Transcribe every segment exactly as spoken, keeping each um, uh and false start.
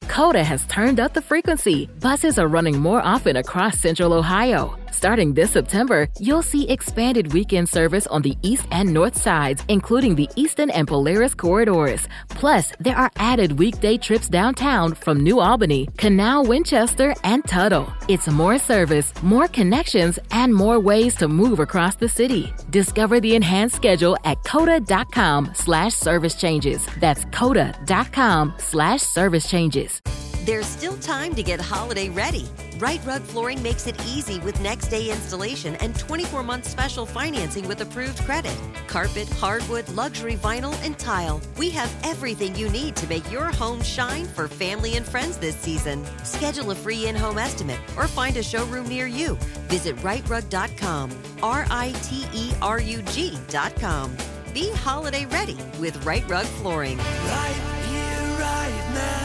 COTA has turned up the frequency. Buses are running more often across Central Ohio. Starting this September, you'll see expanded weekend service on the east and north sides, including the Eastern and Polaris corridors. Plus, there are added weekday trips downtown from New Albany, Canal, Winchester, and Tuttle. It's more service, more connections, and more ways to move across the city. Discover the enhanced schedule at COTA.com slash service changes. That's COTA.com slash service changes. There's still time to get holiday ready. Right Rug Flooring makes it easy with next day installation and twenty-four month special financing with approved credit. Carpet, hardwood, luxury vinyl, and tile. We have everything you need to make your home shine for family and friends this season. Schedule a free in-home estimate or find a showroom near you. Visit right rug dot com, R I T E R U G dot com. Be holiday ready with Right Rug Flooring. Right here, right now.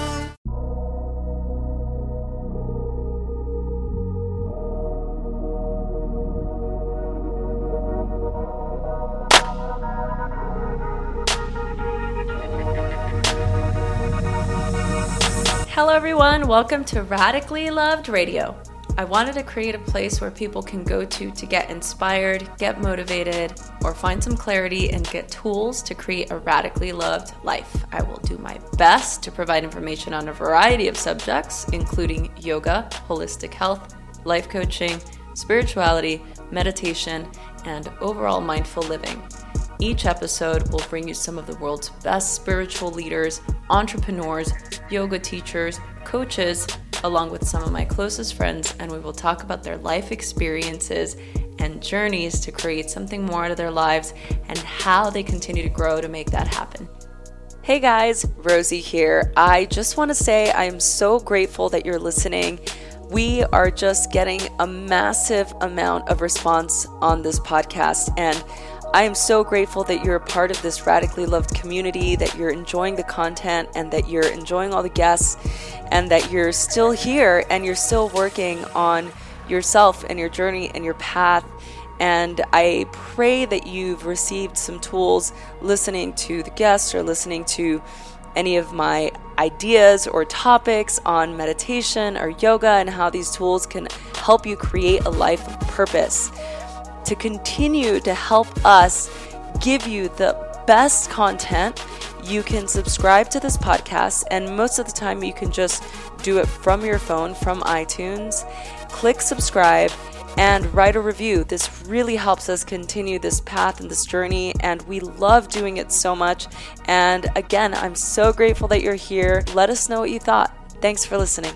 Hello everyone, welcome to Radically Loved Radio. I wanted to create a place where people can go to to get inspired, get motivated, or find some clarity and get tools to create a radically loved life. I will do my best to provide information on a variety of subjects, including yoga, holistic health, life coaching, spirituality, meditation, and overall mindful living. Each episode will bring you some of the world's best spiritual leaders, entrepreneurs, yoga teachers, coaches, along with some of my closest friends, and we will talk about their life experiences and journeys to create something more out of their lives and how they continue to grow to make that happen. Hey guys, Rosie here. I just want to say I am so grateful that you're listening. We are just getting a massive amount of response on this podcast, and I am so grateful that you're a part of this radically loved community, that you're enjoying the content and that you're enjoying all the guests and that you're still here and you're still working on yourself and your journey and your path. And I pray that you've received some tools listening to the guests or listening to any of my ideas or topics on meditation or yoga and how these tools can help you create a life of purpose. To continue to help us give you the best content, you can subscribe to this podcast, and most of the time you can just do it from your phone, from iTunes. Click subscribe and write a review. This really helps us continue this path and this journey, and we love doing it so much. And again, I'm so grateful that you're here. Let us know what you thought. Thanks for listening.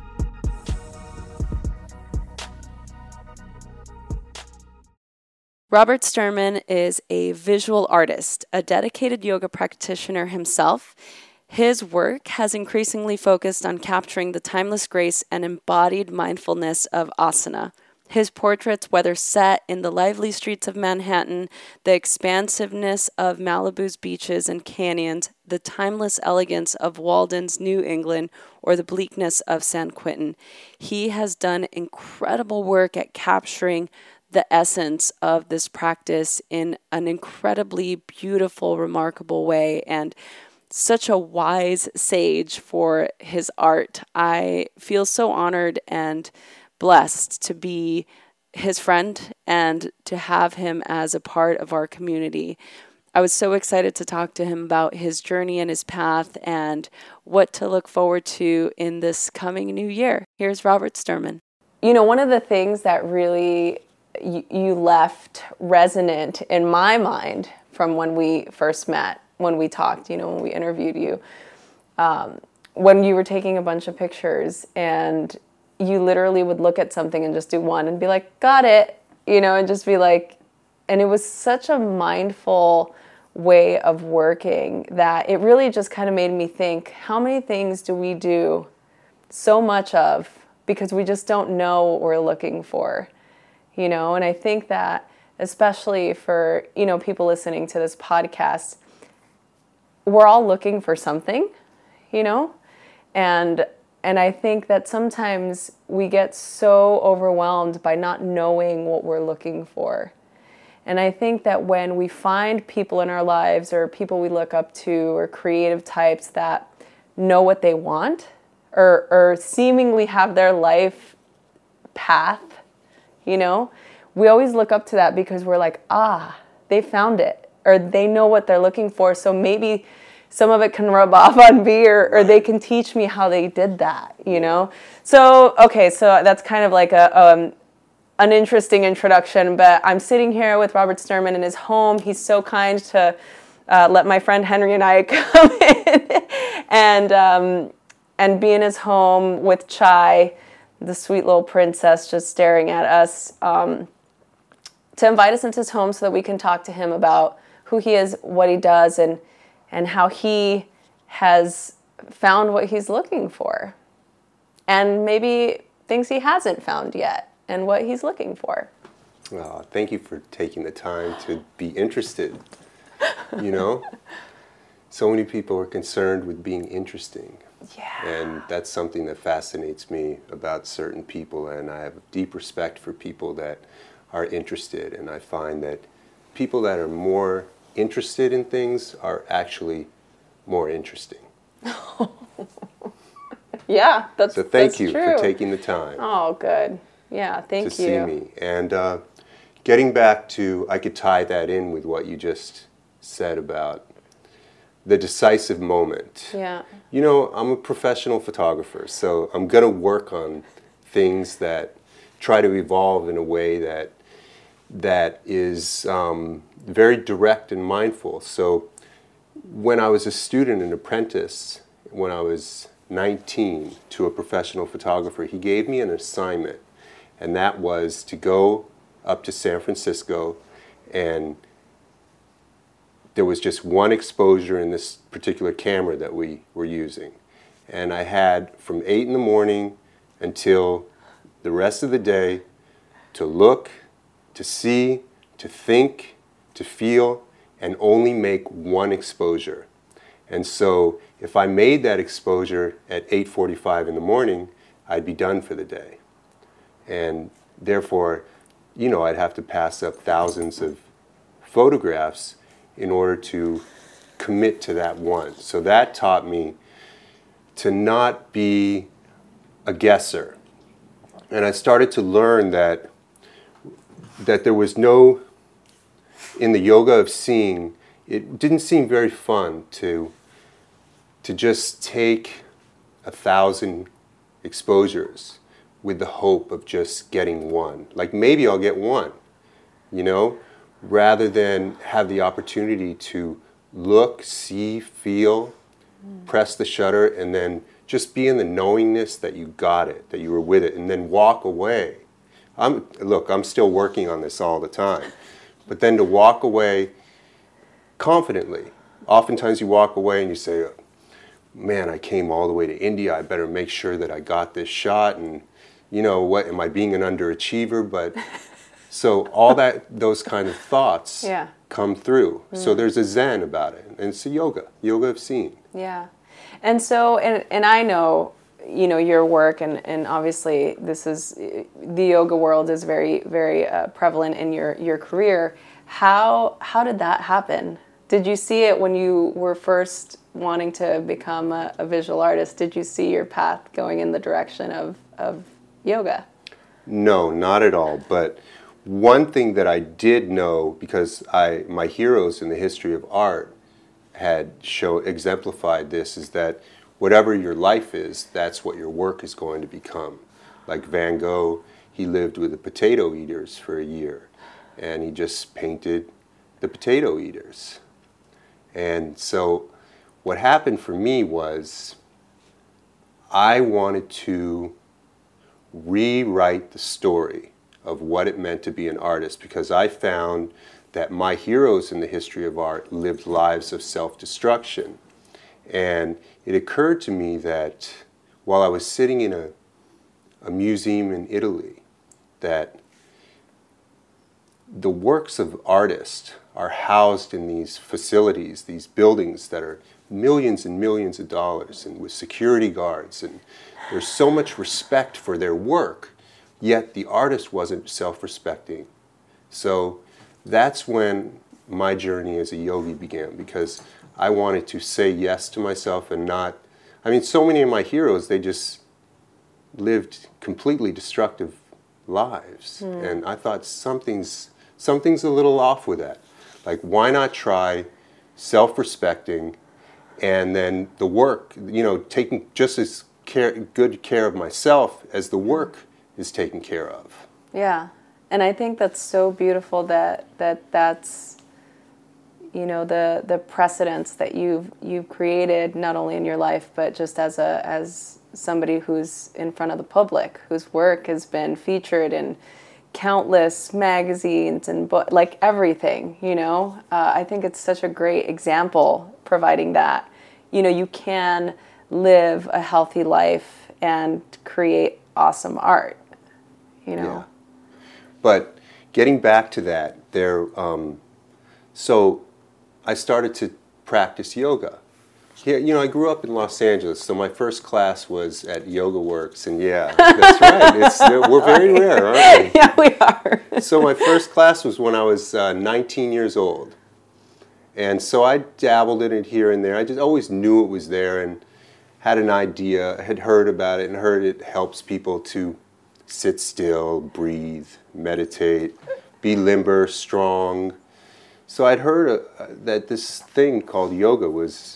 Robert Sturman is a visual artist, a dedicated yoga practitioner himself. His work has increasingly focused on capturing the timeless grace and embodied mindfulness of asana. His portraits, whether set in the lively streets of Manhattan, the expansiveness of Malibu's beaches and canyons, the timeless elegance of Walden's New England, or the bleakness of San Quentin, he has done incredible work at capturing the essence of this practice in an incredibly beautiful, remarkable way, and such a wise sage for his art. I feel so honored and blessed to be his friend and to have him as a part of our community. I was so excited to talk to him about his journey and his path and what to look forward to in this coming new year. Here's Robert Sturman. You know, one of the things that really you left resonant in my mind from when we first met, when we talked, you know, when we interviewed you, um, when you were taking a bunch of pictures and you literally would look at something and just do one and be like, got it, you know, and just be like, and it was such a mindful way of working that it really just kind of made me think, how many things do we do so much of because we just don't know what we're looking for? You know, and I think that especially for, you know, people listening to this podcast, we're all looking for something, you know, and and I think that sometimes we get so overwhelmed by not knowing what we're looking for. And I think that when we find people in our lives or people we look up to or creative types that know what they want or, or seemingly have their life path, you know, we always look up to that because we're like, ah, they found it, or they know what they're looking for. So maybe some of it can rub off on me, or, or they can teach me how they did that, you know? So, okay, so that's kind of like a um, an interesting introduction, but I'm sitting here with Robert Sturman in his home. He's so kind to uh, let my friend Henry and I come in and, um, and be in his home with Chai, the sweet little princess just staring at us, um, to invite us into his home so that we can talk to him about who he is, what he does, and and how he has found what he's looking for. And maybe things he hasn't found yet and what he's looking for. Oh, thank you for taking the time to be interested, you know? So many people are concerned with being interesting. Yeah. And that's something that fascinates me about certain people, and I have deep respect for people that are interested, and I find that people that are more interested in things are actually more interesting. Yeah, that's So thank that's you true. for taking the time. Oh, good. Yeah, thank to you. see me. And uh, getting back to, I could tie that in with what you just said about the decisive moment. Yeah. You know, I'm a professional photographer, so I'm going to work on things that try to evolve in a way that that is um, very direct and mindful. So when I was a student and apprentice, when I was nineteen, to a professional photographer, he gave me an assignment, and that was to go up to San Francisco, and there was just one exposure in this particular camera that we were using. And I had from eight in the morning until the rest of the day to look, to see, to think, to feel, and only make one exposure. And so if I made that exposure at eight forty-five in the morning, I'd be done for the day. And therefore, you know, I'd have to pass up thousands of photographs in order to commit to that one. So that taught me to not be a guesser. And I started to learn that that there was no, in the yoga of seeing, it didn't seem very fun to to just take a thousand exposures with the hope of just getting one. Like maybe I'll get one, you know, rather than have the opportunity to look, see, feel, mm. press the shutter, and then just be in the knowingness that you got it, that you were with it, and then walk away. I'm, look, I'm still working on this all the time. But then to walk away confidently. Oftentimes you walk away and you say, man, I came all the way to India, I better make sure that I got this shot, and you know, what, am I being an underachiever? But so all that, those kind of thoughts yeah. come through. Mm. So there's a zen about it, and it's a yoga, yoga of seeing. Yeah. And so, and, and I know, you know, your work, and, and obviously this is, the yoga world is very, very uh, prevalent in your, your career. How, how did that happen? Did you see it when you were first wanting to become a, a visual artist? Did you see your path going in the direction of, of yoga? No, not at all. But one thing that I did know, because I, my heroes in the history of art had show, exemplified this, is that whatever your life is, that's what your work is going to become. Like Van Gogh, he lived with the potato eaters for a year, and he just painted the potato eaters. And so what happened for me was I wanted to rewrite the story of what it meant to be an artist, because I found that my heroes in the history of art lived lives of self-destruction. And it occurred to me that while I was sitting in a, a museum in Italy, that the works of artists are housed in these facilities, these buildings that are millions and millions of dollars, and with security guards, and there's so much respect for their work, yet the artist wasn't self-respecting. So that's when my journey as a yogi began, because I wanted to say yes to myself and not I mean, so many of my heroes, they just lived completely destructive lives. Mm. And I thought something's, something's a little off with that. Like, why not try self-respecting and then the work, you know, taking just as care, good care of myself as the work is taken care of. Yeah. And I think that's so beautiful that, that that's, you know, the, the precedents that you've, you've created not only in your life, but just as a, as somebody who's in front of the public, whose work has been featured in countless magazines and bo- like everything, you know. Uh, I think it's such a great example providing that, you know, you can live a healthy life and create awesome art, you know. Yeah. But getting back to that, there, um, so I started to practice yoga. Here, you know, I grew up in Los Angeles, so my first class was at Yoga Works, and yeah, that's right. It's, we're very rare, aren't we? Yeah, we are. So my first class was when I was uh, nineteen years old. And so I dabbled in it here and there. I just always knew it was there and had an idea, had heard about it, and heard it helps people to sit still, breathe, meditate, be limber, strong. So I'd heard uh, that this thing called yoga was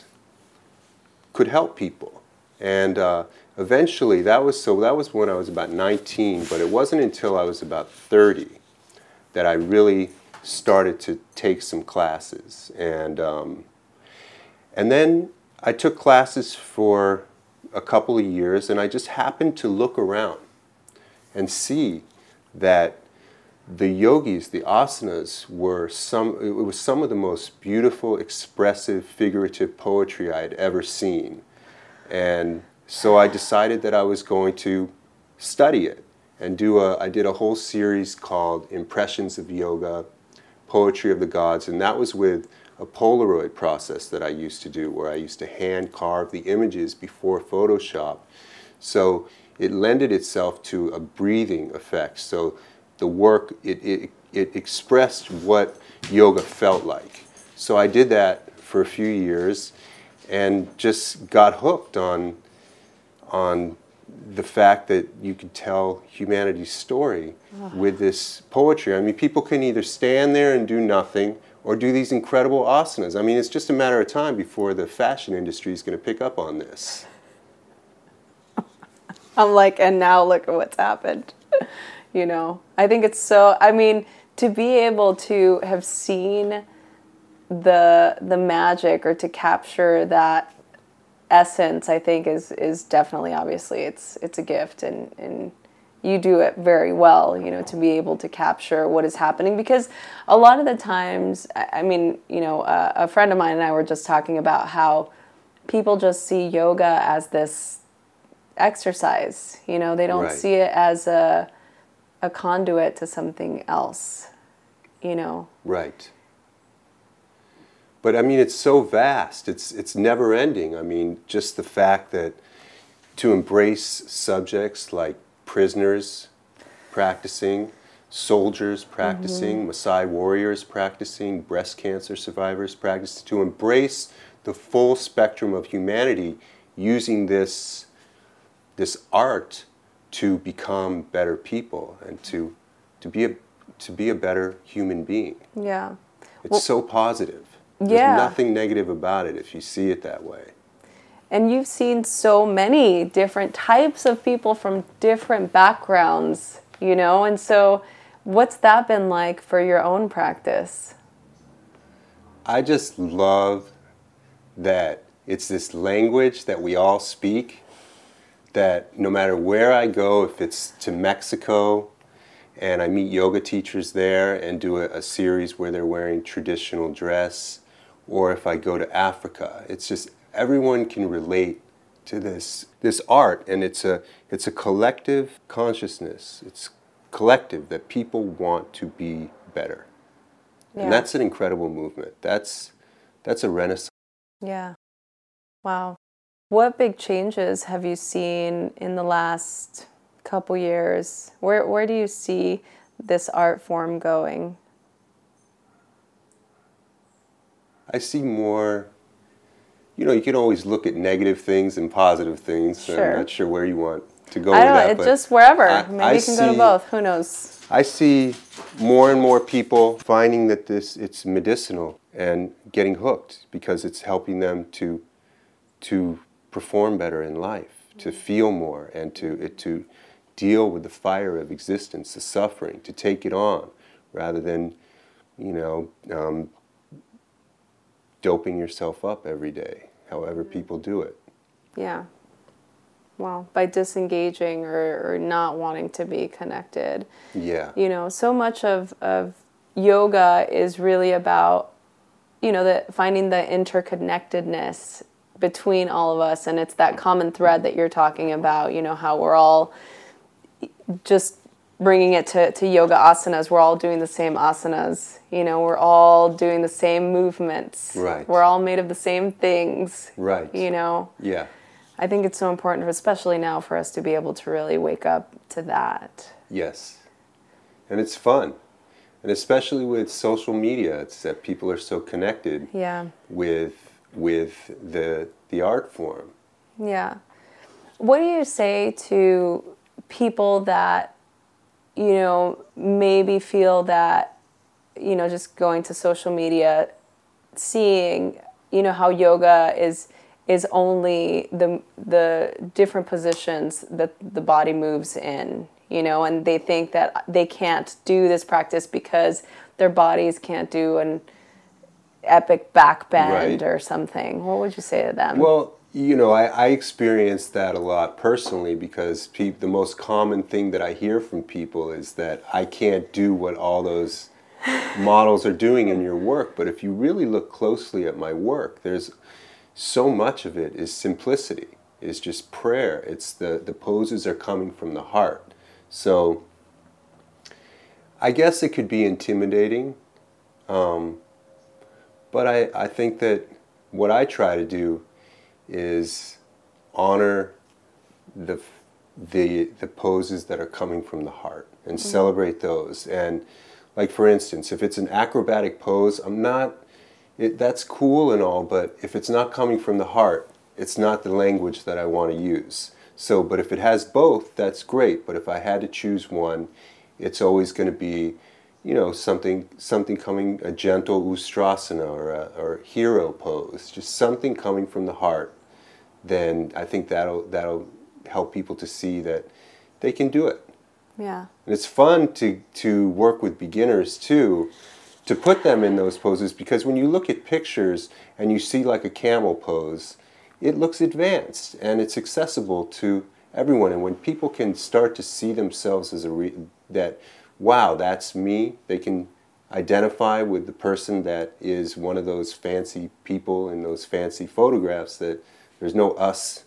could help people, and uh, eventually that was so that was when I was about nineteen. But it wasn't until I was about thirty that I really started to take some classes, and um, and then I took classes for a couple of years, and I just happened to look around and see that the yogis, the asanas, were some, it was some of the most beautiful, expressive, figurative poetry I had ever seen. And so I decided that I was going to study it and do a, I did a whole series called Impressions of Yoga, Poetry of the Gods, and that was with a Polaroid process that I used to do, where I used to hand carve the images before Photoshop. So it lended itself to a breathing effect. So the work, it, it, it expressed what yoga felt like. So I did that for a few years and just got hooked on, on the fact that you could tell humanity's story oh. with this poetry. I mean, people can either stand there and do nothing or do these incredible asanas. I mean, it's just a matter of time before the fashion industry is going to pick up on this. I'm like, and now look at what's happened. You know, I think it's so, I mean, to be able to have seen the the magic or to capture that essence, I think is is definitely, obviously, it's it's a gift, and, and you do it very well, you know, to be able to capture what is happening. Because a lot of the times, I mean, you know, uh, a friend of mine and I were just talking about how people just see yoga as this exercise, you know, they don't right. see it as a a conduit to something else, you know. Right. But I mean, it's so vast. It's it's never ending. I mean, just the fact that to embrace subjects like prisoners practicing, soldiers practicing, mm-hmm. Maasai warriors practicing, breast cancer survivors practicing, to embrace the full spectrum of humanity using this this art to become better people and to to be a to be a better human being. Yeah. It's well, so positive. There's yeah. nothing negative about it if you see it that way. And you've seen so many different types of people from different backgrounds, you know, and so what's that been like for your own practice? I just love that it's this language that we all speak, that no matter where I go, if it's to Mexico and I meet yoga teachers there and do a, a series where they're wearing traditional dress, or if I go to Africa, it's just everyone can relate to this this art, and it's a it's a collective consciousness. It's collective that people want to be better. Yeah. And that's an incredible movement. That's that's a renaissance. Yeah. Wow. What big changes have you seen in the last couple years? Where where do you see this art form going? I see more you know, you can always look at negative things and positive things. So Sure. I'm not sure where you want to go I with don't that. know, it but just wherever. I- Maybe I you can go to see- both. Who knows? I see more and more people finding that this it's medicinal and getting hooked because it's helping them to to perform better in life, to feel more, and to it to deal with the fire of existence, the suffering, to take it on, rather than, you know, um, doping yourself up every day, however people do it. Yeah. Well, by disengaging or, or not wanting to be connected. Yeah. You know, so much of, of yoga is really about, you know, the finding the interconnectedness between all of us, and it's that common thread that you're talking about, you know, how we're all just bringing it to, to yoga asanas, we're all doing the same asanas, you know, we're all doing the same movements. Right. We're all made of the same things. Right. You know. Yeah. I think it's so important, especially now, for us to be able to really wake up to that. Yes. And it's fun. And especially with social media, it's that people are so connected Yeah. with with the the art form. Yeah. What do you say to people that, you know, maybe feel that, you know, just going to social media, seeing, you know, how yoga is is only the the different positions that the body moves in, you know, and they think that they can't do this practice because their bodies can't do an epic back bend Right. or something. What would you say to them? Well, you know, I, I experienced that a lot personally because pe- the most common thing that I hear from people is that I can't do what all those models are doing in your work. But if you really look closely at my work, there's so much of it is simplicity. It's just prayer. It's the, the poses are coming from the heart. So I guess it could be intimidating. Um, but I, I think that what I try to do is honor the the the poses that are coming from the heart and mm-hmm. celebrate those. And like for instance, if it's an acrobatic pose, I'm not it, that's cool and all, but if it's not coming from the heart, it's not the language that I want to use. So, but if it has both, that's great. But if I had to choose one, it's always going to be, you know, something something coming, a gentle Ustrasana or a or hero pose, just something coming from the heart. Then I think that'll that'll help people to see that they can do it. Yeah. And it's fun to to work with beginners too, to put them in those poses, because when you look at pictures and you see like a camel pose, it looks advanced and it's accessible to everyone. And when people can start to see themselves as a re- that, wow, that's me, they can identify with the person that is one of those fancy people in those fancy photographs, that there's no us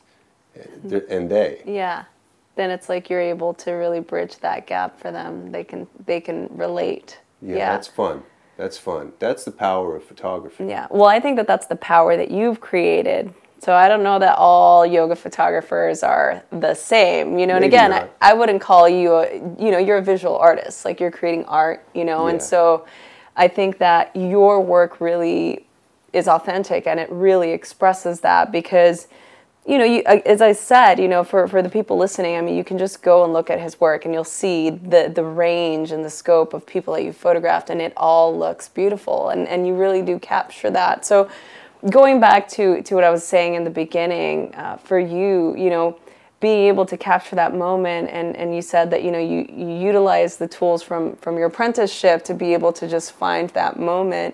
and they. Yeah. Then it's like you're able to really bridge that gap for them. They can they can relate. Yeah, Yeah. that's fun. That's fun. That's the power of photography. Yeah. Well, I think that that's the power that you've created. So I don't know that all yoga photographers are the same, you know. And Maybe again, I, not. I wouldn't call you a, you know, you're a visual artist. Like, you're creating art, you know. And Yeah. so I think that your work really is authentic, and it really expresses that, because, you know, you, as I said, you know, for, for the people listening, I mean, you can just go and look at his work and you'll see the, the range and the scope of people that you've photographed, and it all looks beautiful, and, and you really do capture that. So going back to, to what I was saying in the beginning, uh, for you, you know, being able to capture that moment, and, and you said that, you know, you, you utilize the tools from, from your apprenticeship to be able to just find that moment.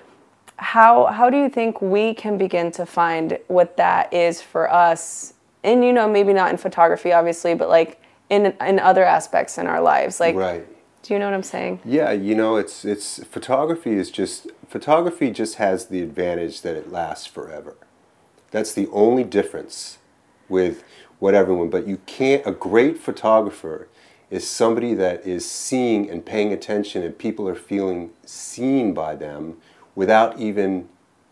How how do you think we can begin to find what that is for us? And, you know, maybe not in photography, obviously, but like in in other aspects in our lives. Like, Right. do you know what I'm saying? Yeah, you know, it's it's photography is just photography just has the advantage that it lasts forever. That's the only difference with what everyone. But you can't. A great photographer is somebody that is seeing and paying attention, and people are feeling seen by them without even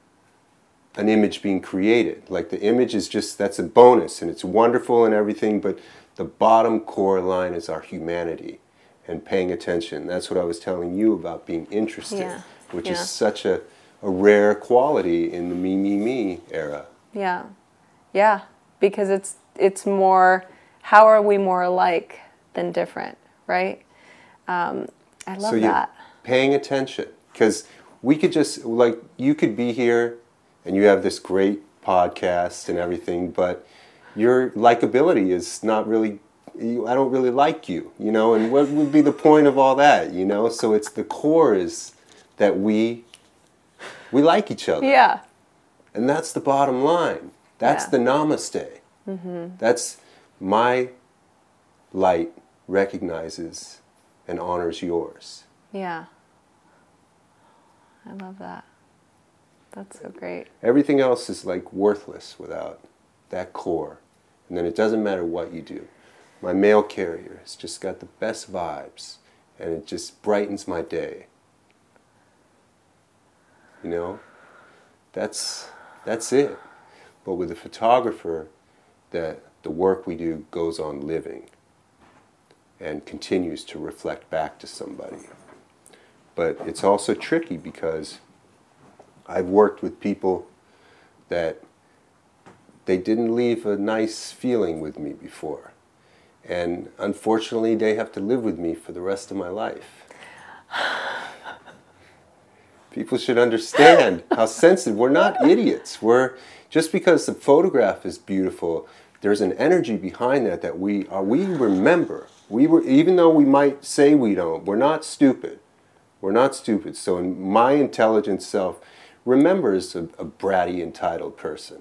an image being created. Like, the image is just, that's a bonus, and it's wonderful and everything, but the bottom core line is our humanity and paying attention. That's what I was telling you about being interested, Yeah. which Yeah. is such a, a rare quality in the me, me, me era. Yeah. Yeah. Because it's it's more, how are we more alike than different, right? Um, I love so you're that. Paying attention, because we could just, like, you could be here and you have this great podcast and everything, but your likability is not really, you, I don't really like you, you know, and what would be the point of all that, you know? So it's the core is that we we like each other. Yeah. And that's the bottom line. That's Yeah. the namaste. Mm-hmm. That's my light recognizes and honors yours. Yeah. I love that. That's so great. Everything else is like worthless without that core. And then it doesn't matter what you do. My mail carrier has just got the best vibes, and it just brightens my day. You know? That's that's it. But with a photographer, that the work we do goes on living and continues to reflect back to somebody. But it's also tricky because I've worked with people that they didn't leave a nice feeling with me before. And unfortunately, they have to live with me for the rest of my life. People should understand how sensitive. We're not idiots. We're, just because the photograph is beautiful, there's an energy behind that that we are, we remember. We were, even though we might say we don't, we're not stupid. We're not stupid. So in my intelligent self remembers a, a bratty, entitled person.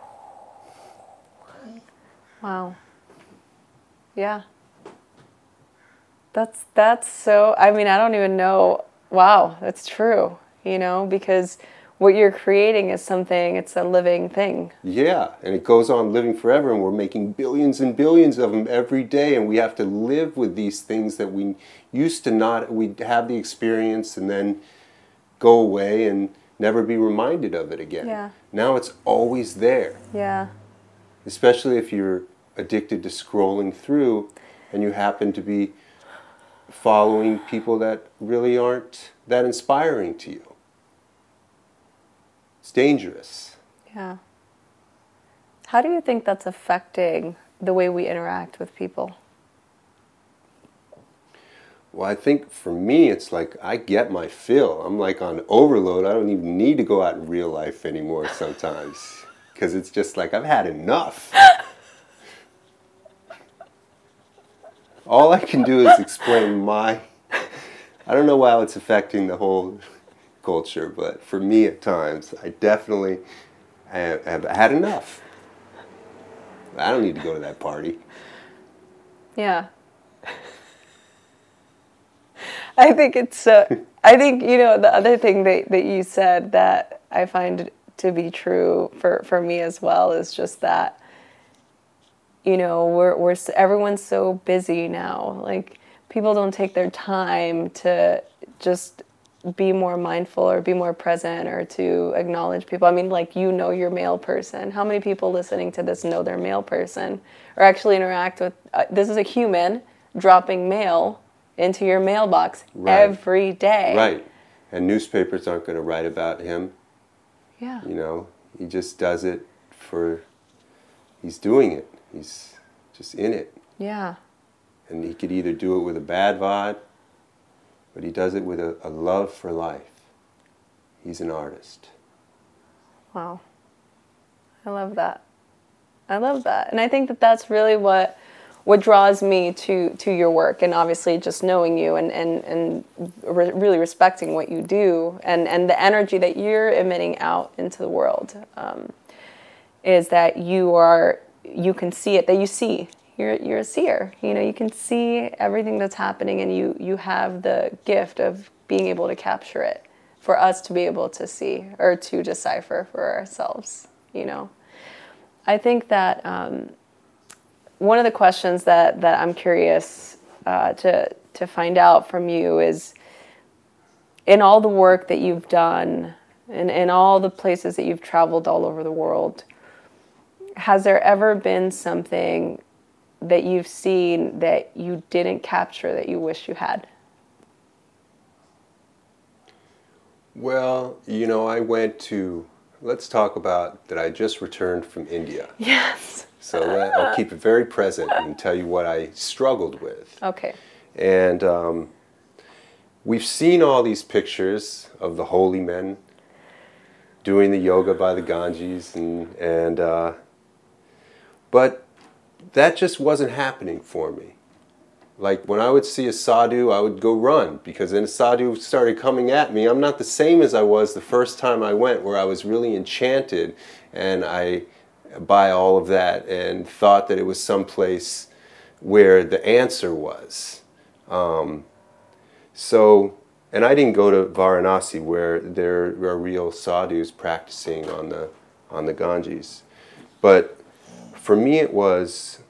Wow. Yeah. That's that's so, I mean, I don't even know. Wow, that's true, you know, because what you're creating is something, it's a living thing. Yeah, and it goes on living forever, and we're making billions and billions of them every day, and we have to live with these things that we used to not, we'd have the experience and then go away and never be reminded of it again. Yeah. Now it's always there. Yeah. Especially if you're addicted to scrolling through and you happen to be following people that really aren't that inspiring to you. It's dangerous. Yeah. How do you think that's affecting the way we interact with people? Well, I think for me, it's like I get my fill. I'm like on overload. I don't even need to go out in real life anymore sometimes. Because it's just like, I've had enough. All I can do is explain my... I don't know how it's affecting the whole culture, but for me at times, I definitely have, have had enough. I don't need to go to that party. Yeah. I think it's, uh, I think, you know, the other thing that, that you said that I find to be true for, for me as well is just that, you know, we're, we're, everyone's so busy now. Like, people don't take their time to just be more mindful or be more present or to acknowledge people. I mean, like, you know, your mail person. How many people listening to this know their mail person or actually interact with, uh, this is a human dropping mail into your mailbox Right. every day. Right. And newspapers aren't going to write about him. Yeah. You know, he just does it for, he's doing it. He's just in it. Yeah. And he could either do it with a bad vibe, but he does it with a, a love for life. He's an artist. Wow. I love that. I love that. And I think that that's really what what draws me to, to your work, and obviously just knowing you and, and, and re- really respecting what you do and, and the energy that you're emitting out into the world, um, is that you are, you can see it, that you see. You're, you're a seer. You know, you can see everything that's happening, and you, you have the gift of being able to capture it for us to be able to see or to decipher for ourselves, you know. I think that um, one of the questions that, that I'm curious uh, to to find out from you is, in all the work that you've done and in all the places that you've traveled all over the world, has there ever been something that you've seen that you didn't capture that you wish you had? Well, you know, I went to let's talk about that I just returned from India. Yes. So let, I'll keep it very present and tell you what I struggled with. Okay. And um, we've seen all these pictures of the holy men doing the yoga by the Ganges, and, and uh, but that just wasn't happening for me. Like when I would see a sadhu, I would go run, because then a sadhu started coming at me. I'm not the same as I was the first time I went, where I was really enchanted and I by all of that and thought that it was someplace where the answer was. Um, so, and I didn't go to Varanasi, where there are real sadhus practicing on the on the Ganges. But for me, it was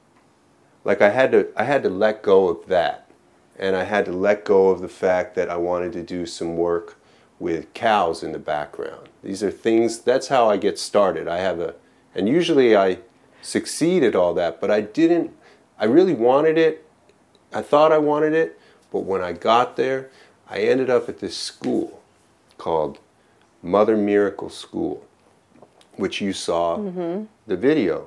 like I had to I had to let go of that, and I had to let go of the fact that I wanted to do some work with cows in the background. These are things. That's how I get started. I have a, and usually I succeed at all that, but I didn't. I really wanted it. I thought I wanted it, but when I got there, I ended up at this school called Mother Miracle School, which you saw mm-hmm. the video.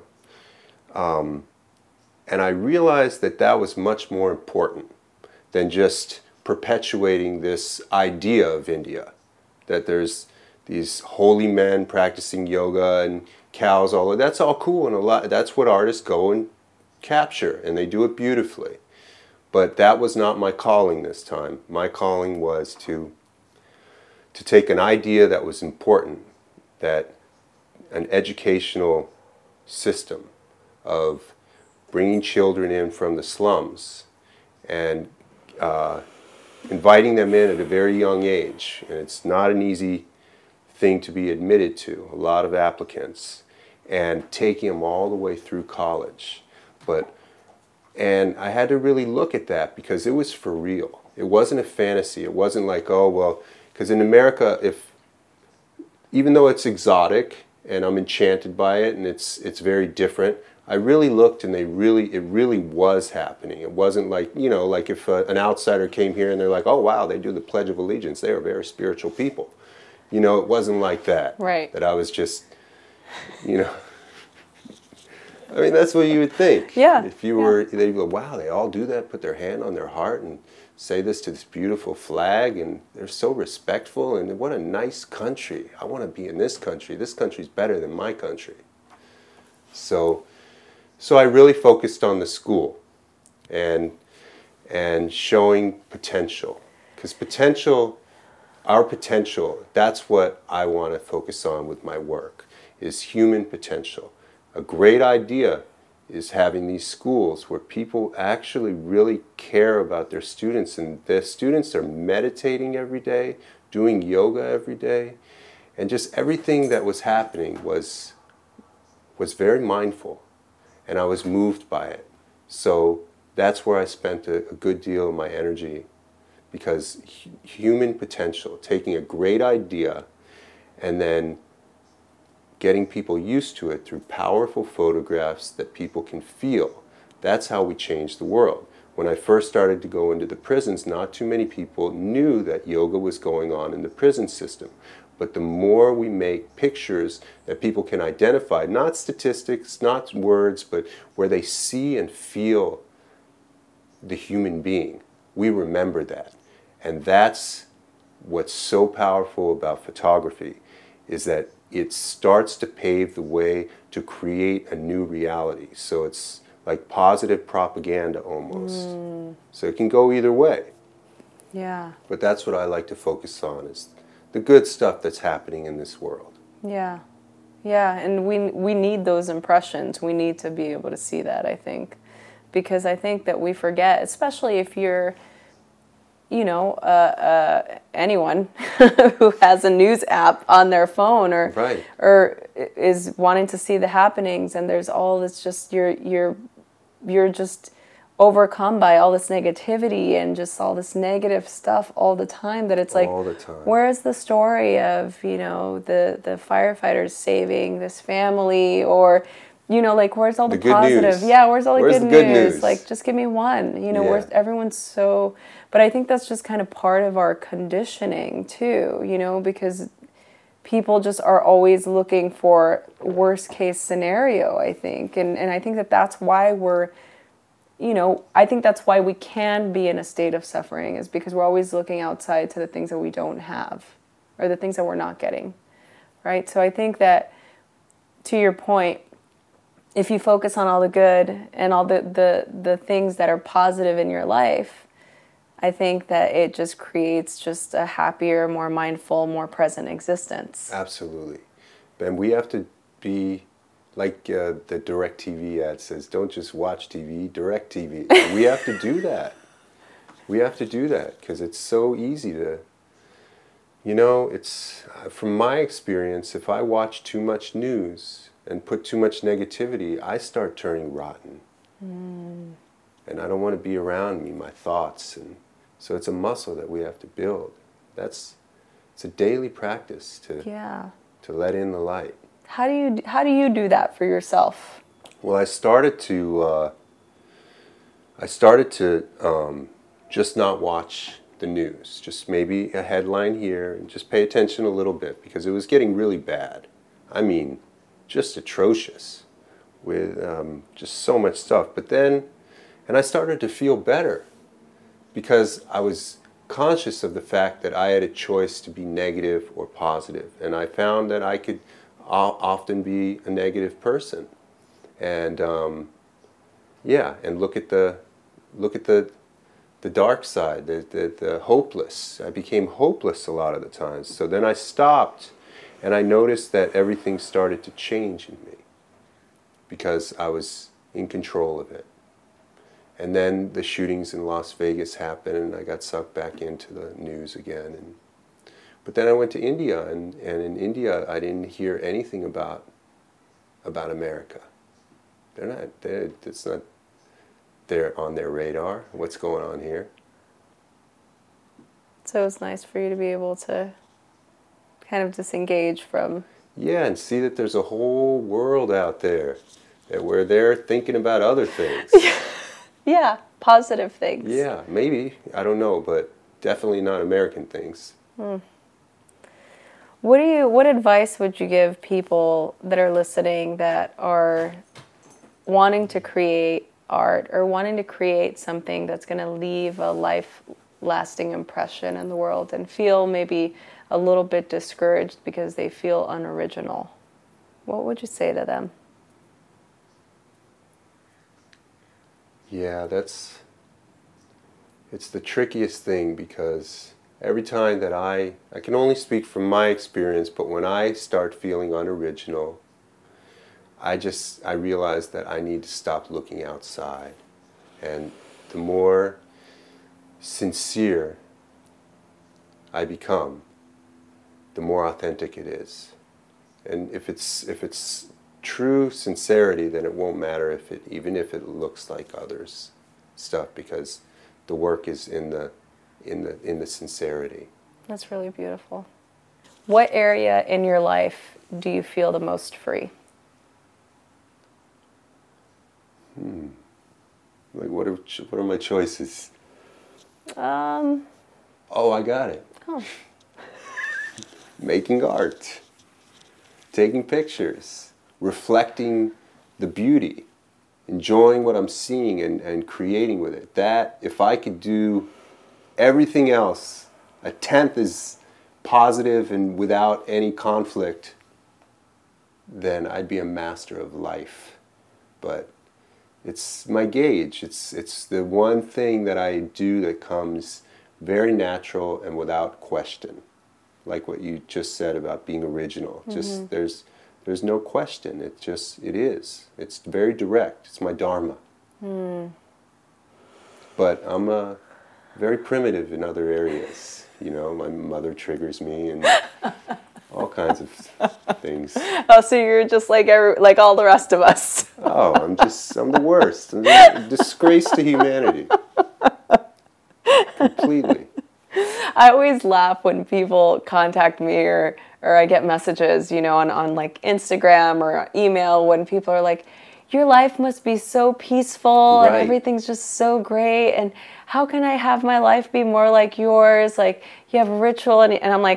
Um, and I realized that that was much more important than just perpetuating this idea of India, that there's these holy men practicing yoga and cows, all of that's all cool, and a lot. That's what artists go and capture, and they do it beautifully. But that was not my calling this time. My calling was to to take an idea that was important, that an educational system of bringing children in from the slums and uh, inviting them in at a very young age. And it's not an easy thing to be admitted to, a lot of applicants, and taking them all the way through college. But And I had to really look at that, because it was for real. It wasn't a fantasy. It wasn't like, oh, well, because in America, if even though it's exotic and I'm enchanted by it and it's it's very different, I really looked, and they really it really was happening. It wasn't like, you know, like if uh, an outsider came here and they're like, oh, wow, they do the Pledge of Allegiance. They are very spiritual people. You know, it wasn't like that. Right. That I was just, you know. I mean, that's what you would think. Yeah. If you were, yeah. They'd go, wow, they all do that, put their hand on their heart and say this to this beautiful flag, and they're so respectful, and what a nice country. I want to be in this country. This country's better than my country. So, so I really focused on the school and, and showing potential. Because potential, our potential, that's what I want to focus on with my work, is human potential. A great idea is having these schools where people actually really care about their students, and their students are meditating every day, doing yoga every day, and just everything that was happening was was very mindful, and I was moved by it. So that's where I spent a, a good deal of my energy, because hu- human potential, taking a great idea and then getting people used to it through powerful photographs that people can feel. That's how we change the world. When I first started to go into the prisons, not too many people knew that yoga was going on in the prison system. But the more we make pictures that people can identify, not statistics, not words, but where they see and feel the human being, we remember that. And that's what's so powerful about photography, is that it starts to pave the way to create a new reality. So it's like positive propaganda almost. Mm. So it can go either way. Yeah. But that's what I like to focus on, is the good stuff that's happening in this world. Yeah. Yeah, and we we need those impressions. We need to be able to see that, I think. Because I think that we forget, especially if you're, you know, uh, uh, anyone who has a news app on their phone, or right. or is wanting to see the happenings, and there's all this, just you're you're you're just overcome by all this negativity and just all this negative stuff all the time, that it's like, all the time. Where's the story of, you know, the the firefighters saving this family, or, you know, like, where's all the, the positive? Yeah, where's all the, where's good, the good news? news? Like, just give me one. You know, yeah. where everyone's so. But I think that's just kind of part of our conditioning too. You know, because people just are always looking for worst case scenario, I think. And, and I think that that's why we're, you know, I think that's why we can be in a state of suffering, is because we're always looking outside to the things that we don't have or the things that we're not getting, right? So I think that, to your point, if you focus on all the good and all the, the, the things that are positive in your life, I think that it just creates just a happier, more mindful, more present existence. Absolutely. And we have to be, like uh, the DirecTV ad says, don't just watch T V, direct T V. We have to do that. We have to do that because it's so easy to, you know, it's, uh, from my experience, if I watch too much news and put too much negativity, I start turning rotten. Mm. And I don't want to be around me, my thoughts. And so it's a muscle that we have to build. That's, it's a daily practice to, yeah. to let in the light. How do you how do you do that for yourself? Well, I started to uh, I started to um, just not watch the news. Just maybe a headline here, and just pay attention a little bit because it was getting really bad. I mean, just atrocious, with um, just so much stuff. But then, and I started to feel better because I was conscious of the fact that I had a choice to be negative or positive, and I found that I could often be a negative person, and um, yeah, and look at the look at the the dark side, the, the the hopeless. I became hopeless a lot of the times. So then I stopped, and I noticed that everything started to change in me because I was in control of it. And then the shootings in Las Vegas happened, and I got sucked back into the news again. And But then I went to India, and, and in India I didn't hear anything about about America. They're not. They're, it's not. They're on their radar. What's going on here? So it's nice for you to be able to kind of disengage from. Yeah, and see that there's a whole world out there that where they're thinking about other things. Yeah, positive things. Yeah, maybe. I don't know, but definitely not American things. Hmm. What do you? What advice would you give people that are listening that are wanting to create art or wanting to create something that's going to leave a life-lasting impression in the world and feel maybe a little bit discouraged because they feel unoriginal? What would you say to them? Yeah, that's, it's the trickiest thing because every time that I, I can only speak from my experience, but when I start feeling unoriginal, I just, I realize that I need to stop looking outside. And the more sincere I become, the more authentic it is. And if it's, if it's true sincerity, then it won't matter if it, even if it looks like others' stuff, because the work is in the, in the, in the sincerity. That's really beautiful. What area in your life do you feel the most free? Hmm. Like, what are, what are my choices? Um. Oh, I got it. Oh. Making art. Taking pictures. Reflecting the beauty. Enjoying what I'm seeing and, and creating with it. That, if I could do everything else, a tenth is positive and without any conflict, then I'd be a master of life. But it's my gauge. It's, it's the one thing that I do that comes very natural and without question. Like what you just said about being original. Mm-hmm. Just there's there's no question. It just it is. It's very direct. It's my dharma. Mm. But I'm uh, very primitive in other areas. You know, my mother triggers me and all kinds of things. Oh, so you're just like every, like all the rest of us. Oh, I'm just I'm the worst. I'm a disgrace to humanity. Completely. I always laugh when people contact me or, or I get messages, you know, on, on like Instagram or email when people are like, your life must be so peaceful right. and everything's just so great. And how can I have my life be more like yours? Like you have a ritual. And, and I'm like,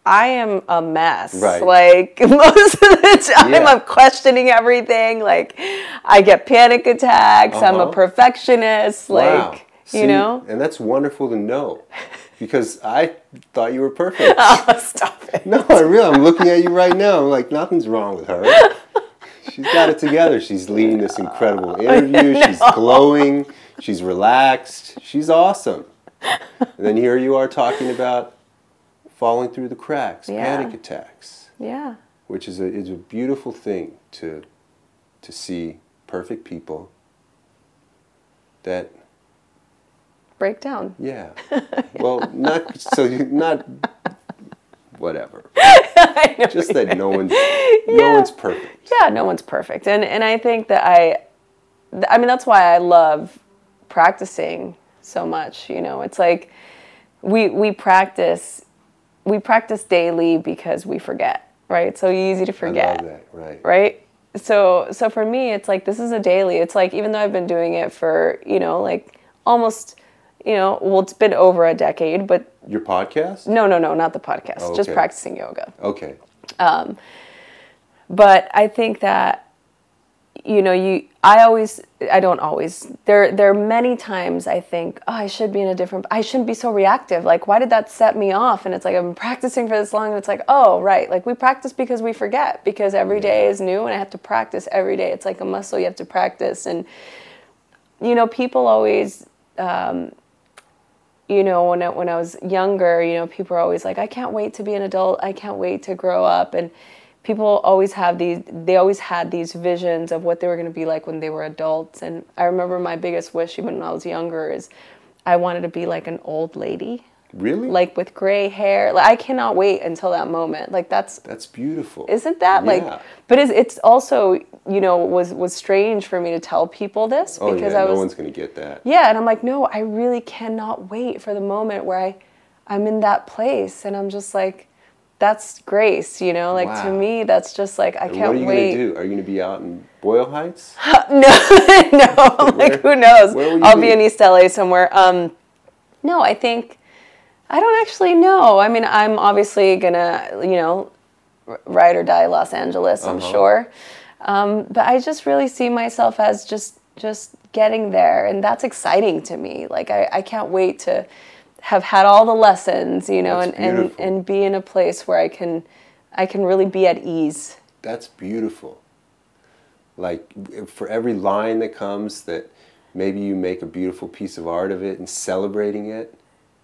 I am a mess. Right. Like most of the time, Yeah. I'm questioning everything. Like I get panic attacks. I'm a Uh-huh. perfectionist. Wow. Like See, you know. and that's wonderful to know, because I thought you were perfect. Oh, stop it. No, I really, I'm looking at you right now. I'm like, nothing's wrong with her. She's got it together. She's leading this incredible interview. She's glowing. She's relaxed. She's awesome. And then here you are talking about falling through the cracks, Yeah. panic attacks, Yeah. which is a is a beautiful thing to to see perfect people that, Break down. yeah. Well, not so you not whatever. I know. Just that no one's no one's perfect. Yeah, no one's perfect. And and I think that I th- I mean that's why I love practicing so much, you know. It's like we we practice we practice daily because we forget, right? It's so easy to forget. I love that, right. Right? So so for me it's like this is a daily. It's like even though I've been doing it for, you know, like almost, you know, well it's been over a decade, but Your podcast? no, no, no, not the podcast. Oh, Just okay. practicing yoga. Okay. But I think that, you know, you, I always, I don't always, there, there are many times I think, oh, I should be in a different, I shouldn't be so reactive. Like, why did that set me off? And it's like, I've been practicing for this long, and it's like, oh, right. Like, we practice because we forget, because every day is new, and I have to practice every day. It's like a muscle you have to practice. And, you know, people always, um, you know, when I, when I was younger, you know, people were always like, I can't wait to be an adult. I can't wait to grow up. And people always have these, they always had these visions of what they were going to be like when they were adults. And I remember my biggest wish, even when I was younger, is I wanted to be like an old lady. Really? Like with gray hair. Like I cannot wait until that moment. Like that's, That's beautiful. isn't that Yeah. like, but it's, it's also, you know, was, was strange for me to tell people this Oh because yeah, I no was, one's going to get that. yeah, and I'm like, no, I really cannot wait for the moment where I, I'm in that place, and I'm just like, that's grace, you know. Like to Wow. me, that's just like I And can't what are you wait. going to do? Are you going to be out in Boyle Heights? No, no, I'm like, who knows? where will you I'll be? be in East L A somewhere. Um, no, I think I don't actually know. I mean, I'm obviously gonna, you know, r- ride or die Los Angeles. I'm Uh-huh. sure, um, but I just really see myself as just just getting there, and that's exciting to me. Like I, I can't wait to have had all the lessons, you know, That's and, and beautiful. and be in a place where I can I can really be at ease. That's beautiful. Like for every line that comes, that maybe you make a beautiful piece of art of it and celebrating it.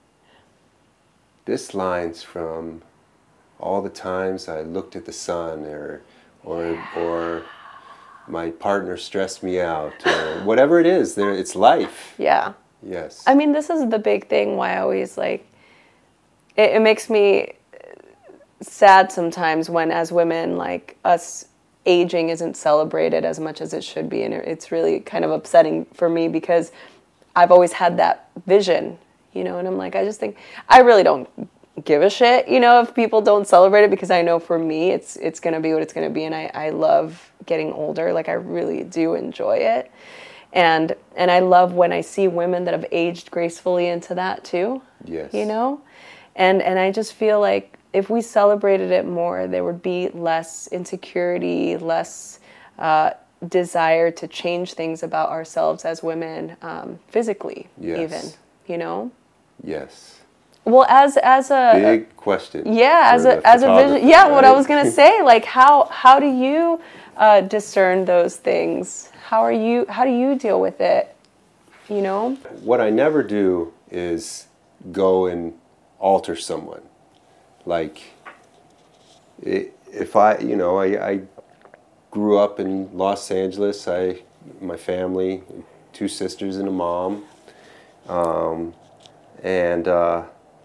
This line's from all the times I looked at the sun, or or or my partner stressed me out, or whatever it is. There, it's life. Yeah. Yes. I mean, this is the big thing why I always like, it, it makes me sad sometimes when, as women, like us aging isn't celebrated as much as it should be. And it, it's really kind of upsetting for me because I've always had that vision, you know, and I'm like, I just think, I really don't give a shit, you know, if people don't celebrate it, because I know for me, it's, it's going to be what it's going to be. And I, I love getting older. Like I really do enjoy it. And and I love when I see women that have aged gracefully into that too. Yes. You know? And and I just feel like if we celebrated it more, there would be less insecurity, less uh, desire to change things about ourselves as women, um, physically Yes. even, you know? Yes. Well, as as a Big question. yeah, as for a the as a vision. photographer, Yeah, what I right? was gonna say, like how how do you uh, discern those things? How are you? How do you deal with it? You know. What I never do is go and alter someone. Like, i- if I, you know, I, I grew up in Los Angeles. I, my family, two sisters and a mom, um, and uh,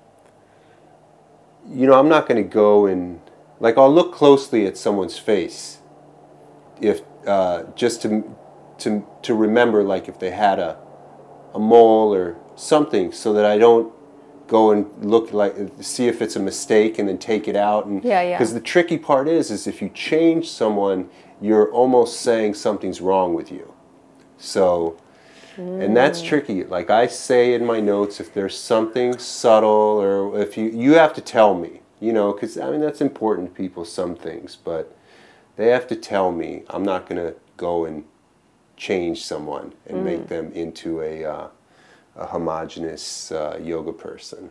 you know, I'm not going to go and like I'll look closely at someone's face, if uh, just to to to remember, like if they had a a mole or something, so that I don't go and look like see if it's a mistake and then take it out. And Yeah, yeah. because the tricky part is is if you change someone, you're almost saying something's wrong with you. So, and that's tricky. Like I say in my notes, if there's something subtle, or if you you have to tell me, you know, because I mean that's important to people, some things, but they have to tell me. I'm not going to go and change someone and mm. make them into a, uh, a homogenous uh, yoga person.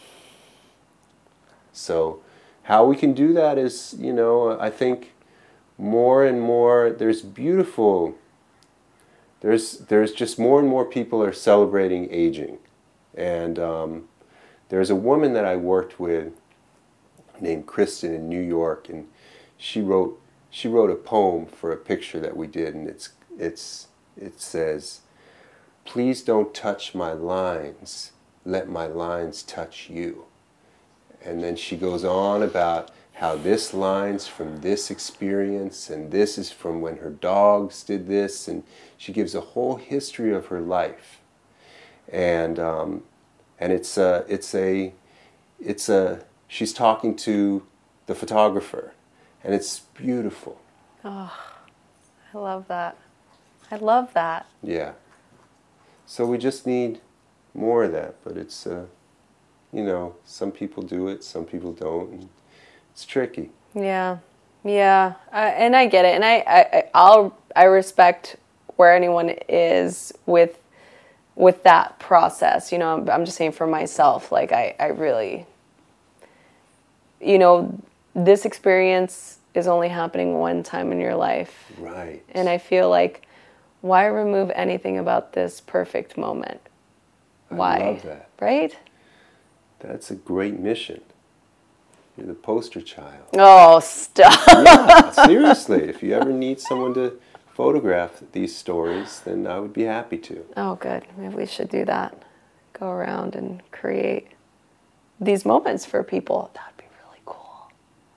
So how we can do that is, you know, I think more and more, there's beautiful, there's, there's just more and more people are celebrating aging. And um, there's a woman that I worked with named Kristen in New York, and she wrote, she wrote a poem for a picture that we did, and it's, it's, it says, "Please don't touch my lines, let my lines touch you." And then she goes on about how this line's from this experience, and this is from when her dogs did this, and she gives a whole history of her life. And um, and it's a, it's a, it's a, she's talking to the photographer, and it's beautiful. Oh, I love that. I love that. Yeah. So we just need more of that, but it's, uh, you know, some people do it, some people don't. And it's tricky. Yeah, yeah, uh, and I get it, and I, I, I'll, I respect where anyone is with, with that process. You know, I'm, I'm just saying for myself, like I, I really, you know, this experience is only happening one time in your life. Right. And I feel like, why remove anything about this perfect moment? Why? I love that. Right? That's a great mission. You're the poster child. Oh, stop. Yeah, seriously. If you ever need someone to photograph these stories, then I would be happy to. Oh, good. Maybe we should do that. Go around and create these moments for people. That would be really cool.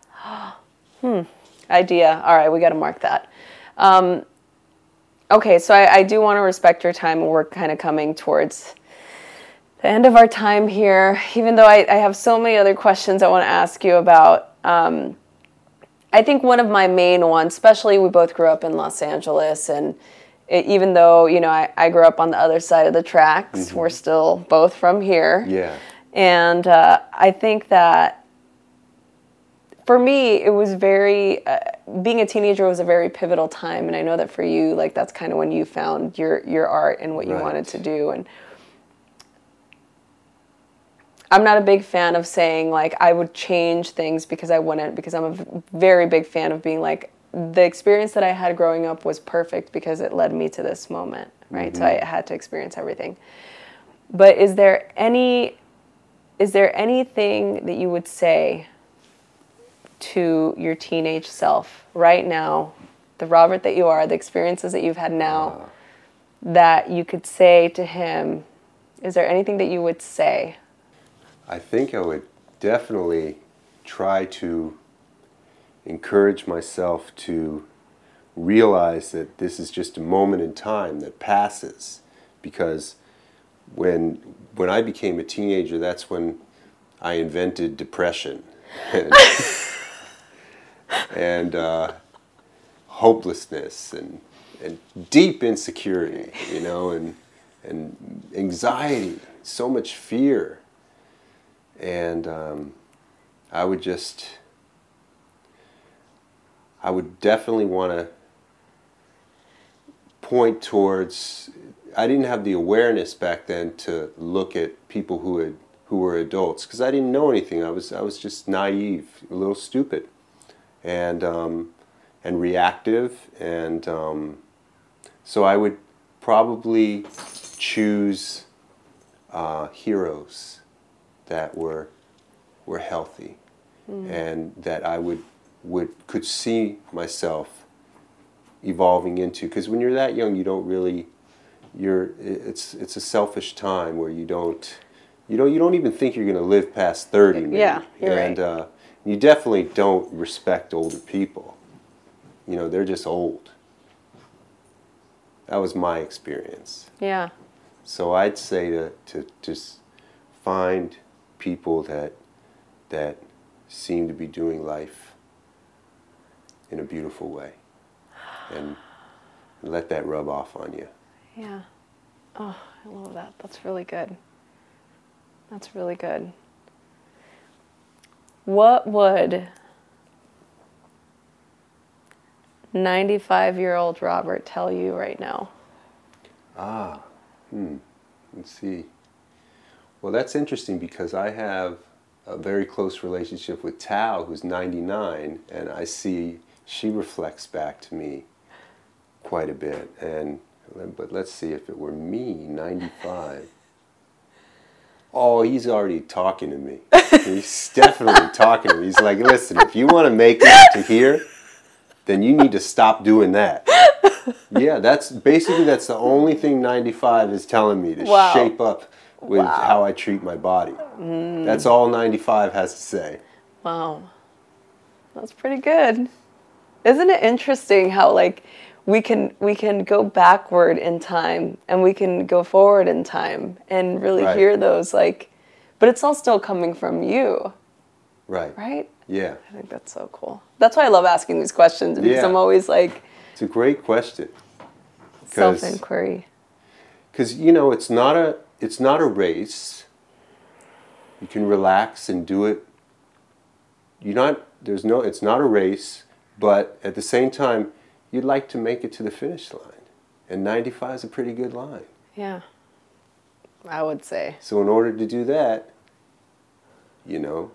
hmm. Idea. All right, we got to mark that. Um, okay, so I, I do want to respect your time, and we're kind of coming towards the end of our time here, even though I, I have so many other questions I want to ask you about. Um, I think one of my main ones, especially we both grew up in Los Angeles, and it, even though, you know, I, I grew up on the other side of the tracks, mm-hmm. we're still both from here. Yeah. And uh, I think that for me, it was very, uh, being a teenager was a very pivotal time. And I know that for you, like, that's kind of when you found your, your art and what you right. wanted to do. And I'm not a big fan of saying, like, I would change things because I wouldn't, because I'm a very big fan of being like, the experience that I had growing up was perfect because it led me to this moment, right? Mm-hmm. So I had to experience everything. But is there any, is there anything that you would say to your teenage self right now, the Robert that you are, the experiences that you've had now, uh. that you could say to him? Is there anything that you would say? I think I would definitely try to encourage myself to realize that this is just a moment in time that passes, because when when I became a teenager, that's when I invented depression and, and uh, hopelessness and and deep insecurity, you know, and and anxiety, so much fear. And um, I would just, I would definitely want to point towards, I didn't have the awareness back then to look at people who had, who were adults, because I didn't know anything. I was, I was just naive, a little stupid, and um, and reactive, and um, so I would probably choose uh, heroes that were were healthy, mm. and that I would would could see myself evolving into. Because when you're that young, you don't really, you're it's it's a selfish time where you don't you don't you don't even think you're going to live past thirty. Maybe. Yeah, you're and right. uh, you definitely don't respect older people. You know, they're just old. That was my experience. Yeah. So I'd say to to just find people that that seem to be doing life in a beautiful way, and let that rub off on you. Yeah. Oh, I love that. That's really good. That's really good. What would ninety-five-year-old Robert tell you right now? Ah, hmm. Let's see. Well, that's interesting because I have a very close relationship with Tao, who's ninety-nine, and I see she reflects back to me quite a bit. And but let's see, if it were me, ninety-five. Oh, he's already talking to me. He's definitely talking to me. He's like, listen, if you want to make it to here, then you need to stop doing that. Yeah, that's basically that's the only thing ninety-five is telling me to Wow. shape up with Wow. how I treat my body. Mm. That's all ninety-five has to say. Wow. That's pretty good. Isn't it interesting how like we can we can go backward in time and we can go forward in time and really Right. hear those like, but it's all still coming from you, Right. right? Yeah. I think that's so cool. That's why I love asking these questions because Yeah. I'm always like It's a great question. self-inquiry. Because, you know, it's not a it's not a race. You can relax and do it. You're not there's no it's not a race, but at the same time you'd like to make it to the finish line. And ninety-five is a pretty good line. Yeah. I would say. So in order to do that, you know,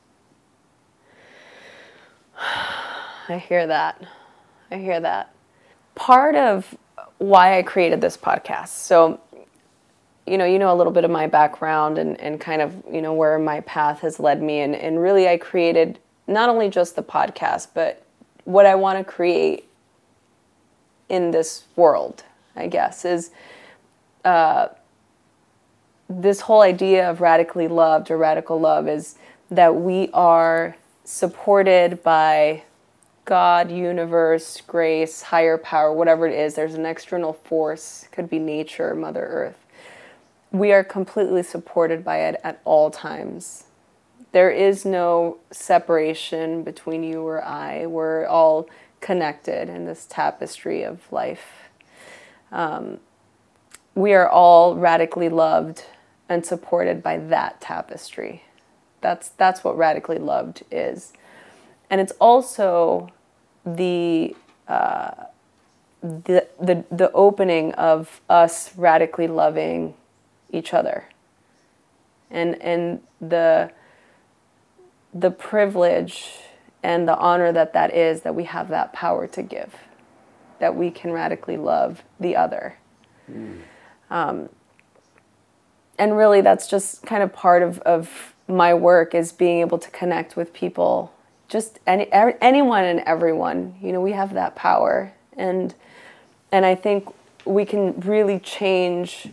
I hear that. I hear that. Part of why I created this podcast, so, you know, you know a little bit of my background and, and kind of, you know, where my path has led me. And, and really I created not only just the podcast, but what I want to create in this world, I guess, is uh, this whole idea of radically loved or radical love is that we are supported by God, universe, grace, higher power, whatever it is. There's an external force, could be nature, Mother Earth. We are completely supported by it at all times. There is no separation between you or I. We're all connected in this tapestry of life. Um, we are all radically loved and supported by that tapestry. That's that's what radically loved is. And it's also the, uh, the the the opening of us radically loving each other, and and the the privilege and the honor that that is that we have that power to give, that we can radically love the other. Mm. Um, and really, that's just kind of part of of my work is being able to connect with people. Just any, anyone and everyone, you know, we have that power. And and I think we can really change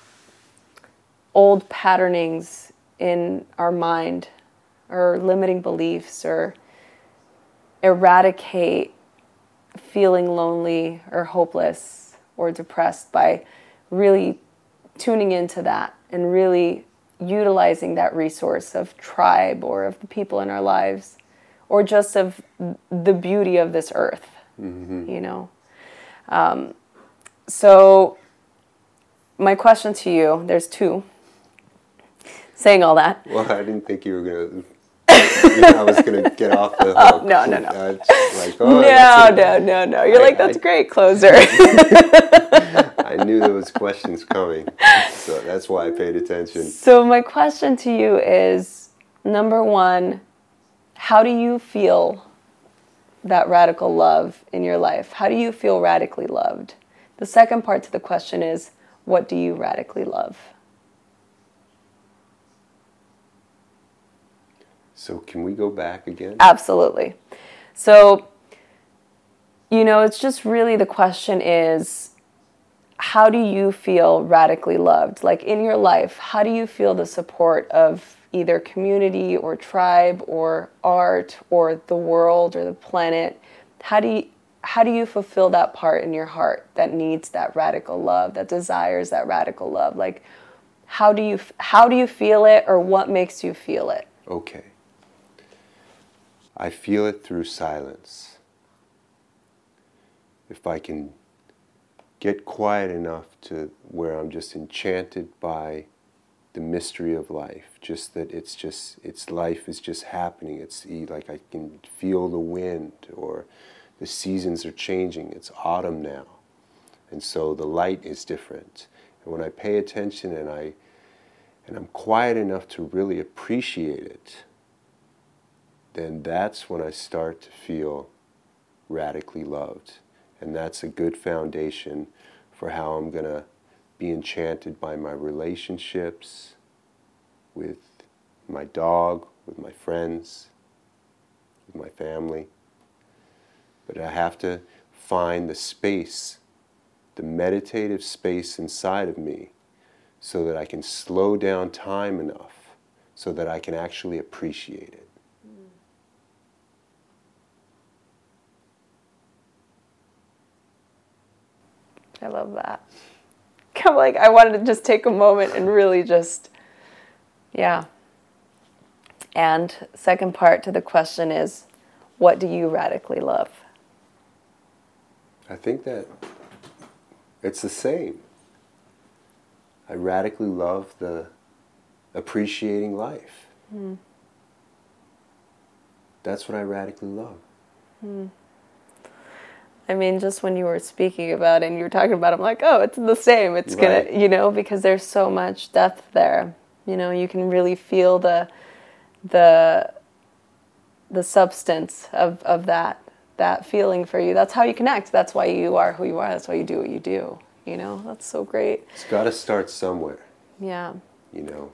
old patternings in our mind or limiting beliefs or eradicate feeling lonely or hopeless or depressed by really tuning into that and really utilizing that resource of tribe or of the people in our lives. Or just of the beauty of this earth, mm-hmm. you know. Um, so my question to you, there's two. Saying all that. Well, I didn't think you were going to, I was going to get off the hook. Oh, no, no, no. Uh, like, oh, no, no, no, no. You're I, like, that's I, great, closer. I knew there was questions coming, so that's why I paid attention. So my question to you is, number one, how do you feel that radical love in your life? How do you feel radically loved? The second part to the question is, what do you radically love? So can we go back again? Absolutely. So, you know, it's just really the question is, how do you feel radically loved? Like in your life, how do you feel the support of either community or tribe or art or the world or the planet? How do you, how do you fulfill that part in your heart that needs that radical love, that desires that radical love? Like, how do you, how do you feel it, or what makes you feel it? Okay. I feel it through silence. If I can get quiet enough to where I'm just enchanted by the mystery of life, just that it's just, it's life is just happening. It's like I can feel the wind, or the seasons are changing. It's autumn now. And so the light is different. And when I pay attention and I and I'm quiet enough to really appreciate it, then that's when I start to feel radically loved. And that's a good foundation for how I'm going to be enchanted by my relationships with my dog, with my friends, with my family. But I have to find the space, the meditative space inside of me, so that I can slow down time enough so that I can actually appreciate it. I love that. I'm like, I wanted to just take a moment and really just, yeah. And second part to the question is, what do you radically love? I think that it's the same. I radically love the appreciating life. Mm. That's what I radically love. Mm. I mean, just when you were speaking about it and you were talking about it, I'm like, oh, it's the same. It's right. gonna, you know, because there's so much depth there. You know, you can really feel the the the substance of, of that that feeling for you. That's how you connect. That's why you are who you are. That's why you do what you do. You know, that's so great. It's got to start somewhere. Yeah. You know.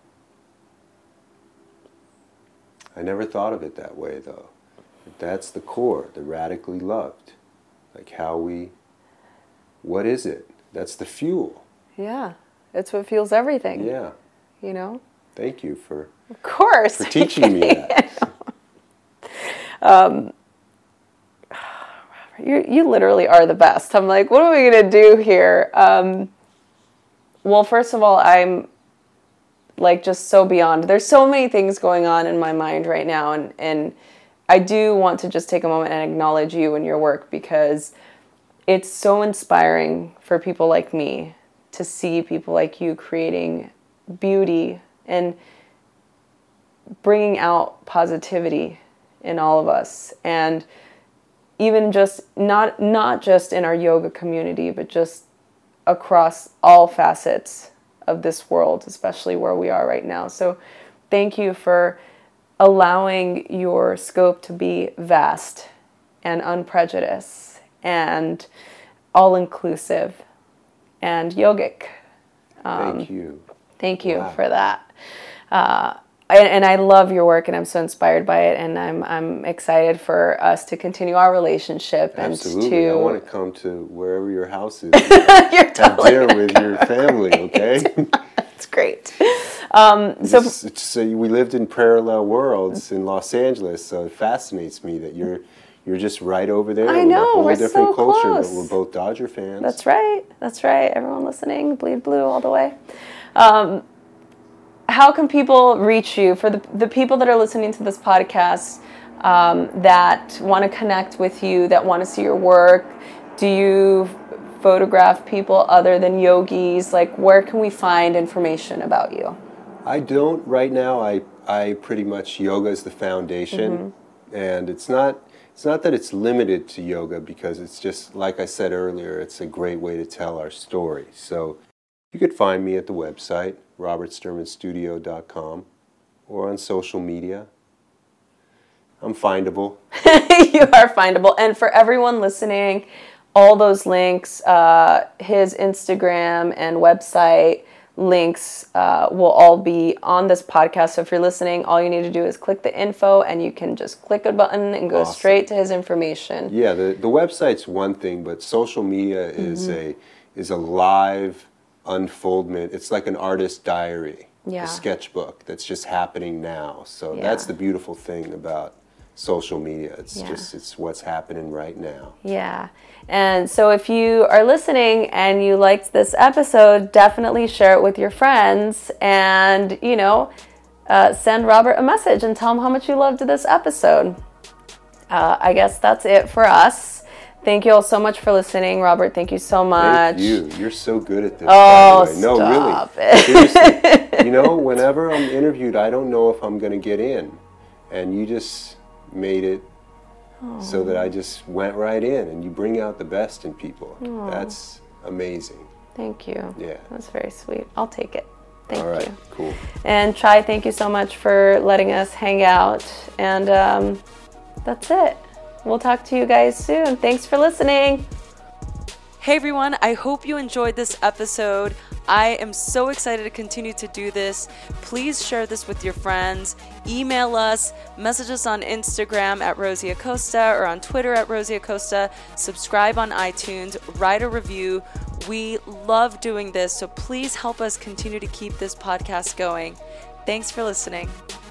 I never thought of it that way, though. But that's the core, the radically loved. Like how we, what is it? That's the fuel. Yeah. It's what fuels everything. Yeah. You know? Thank you for, of course, for teaching me that. um, You you literally are the best. I'm like, what are we going to do here? Um, well, first of all, I'm like just so beyond. There's so many things going on in my mind right now. And, and I do want to just take a moment and acknowledge you and your work, because it's so inspiring for people like me to see people like you creating beauty and bringing out positivity in all of us. And even just not not just in our yoga community, but just across all facets of this world, especially where we are right now. So thank you for allowing your scope to be vast and unprejudiced and all-inclusive and yogic. Um, thank you. Thank you wow. for that. Uh, And, and I love your work, and I'm so inspired by it, and I'm I'm excited for us to continue our relationship. Absolutely. And to... I want to come to wherever your house is. You're totally have dinner with your family, okay? That's great. Um, so it's, it's, so we lived in parallel worlds in Los Angeles, so it fascinates me that you're you're just right over there. I know, with a whole we're different so culture, close. but we're both Dodger fans. That's right. That's right. Everyone listening, bleed blue all the way. Um, How can people reach you? For the, the people that are listening to this podcast um, that want to connect with you, that want to see your work, do you photograph people other than yogis? Like, where can we find information about you? I don't right now. I, I pretty much, yoga is the foundation. Mm-hmm. And it's not, it's not that it's limited to yoga, because it's just, like I said earlier, it's a great way to tell our story. So you could find me at the website, robert sturman studio dot com, or on social media. I'm findable. You are findable. And for everyone listening, all those links, uh, his Instagram and website links uh, will all be on this podcast. So if you're listening, all you need to do is click the info, and you can just click a button and go awesome. Straight to his information. Yeah, the, the website's one thing, but social media is mm-hmm. a is a live unfoldment. It's like an artist's diary, yeah. a sketchbook that's just happening now. So yeah. that's the beautiful thing about social media. It's yeah. just, it's what's happening right now. Yeah. And so if you are listening and you liked this episode, definitely share it with your friends, and, you know, uh, send Robert a message and tell him how much you loved this episode. Uh, I guess that's it for us. Thank you all so much for listening. Robert, thank you so much. Thank you. You're so good at this. Oh, by the way. No, stop really. it. Seriously. You know, whenever I'm interviewed, I don't know if I'm going to get in. And you just made it Aww. So that I just went right in, and you bring out the best in people. Aww. That's amazing. Thank you. Yeah. That's very sweet. I'll take it. Thank All right, you. Cool. And Chai, thank you so much for letting us hang out. And um, that's it. We'll talk to you guys soon. Thanks for listening. Hey everyone, I hope you enjoyed this episode. I am so excited to continue to do this. Please share this with your friends. Email us, message us on Instagram at Rosie Acosta or on Twitter at Rosie Acosta. Subscribe on iTunes, write a review. We love doing this, so please help us continue to keep this podcast going. Thanks for listening.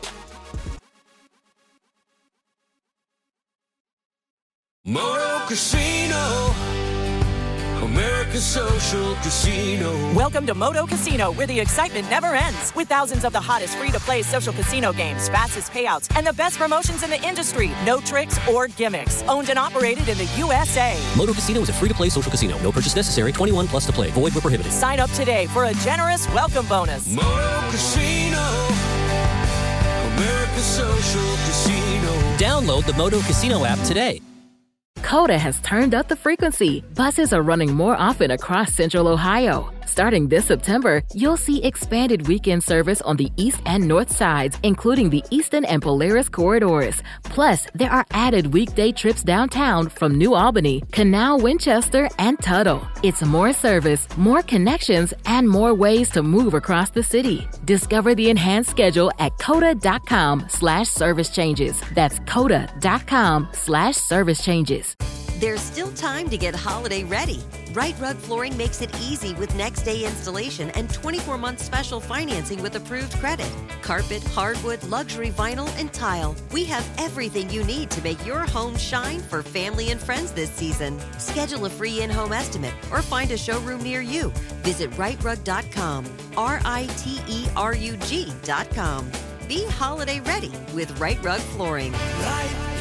Moto Casino, America's social casino. Welcome to Moto Casino, where the excitement never ends. With thousands of the hottest free-to-play social casino games, fastest payouts, and the best promotions in the industry. No tricks or gimmicks. Owned and operated in the U S A. Moto Casino is a free-to-play social casino. No purchase necessary. twenty-one plus to play. Void where prohibited. Sign up today for a generous welcome bonus. Moto Casino, America's social casino. Download the Moto Casino app today. COTA has turned up the frequency. Buses are running more often across Central Ohio. Starting this September, you'll see expanded weekend service on the east and north sides, including the Eastern and Polaris corridors. Plus, there are added weekday trips downtown from New Albany, Canal, Winchester, and Tuttle. It's more service, more connections, and more ways to move across the city. Discover the enhanced schedule at COTA.com slash service changes. That's COTA.com slash service changes. There's still time to get holiday ready. Right Rug Flooring makes it easy with next day installation and twenty-four month special financing with approved credit. Carpet, hardwood, luxury vinyl, and tile. We have everything you need to make your home shine for family and friends this season. Schedule a free in-home estimate or find a showroom near you. Visit right rug dot com, R I T E R U G dot com. Be holiday ready with Right Rug Flooring. Right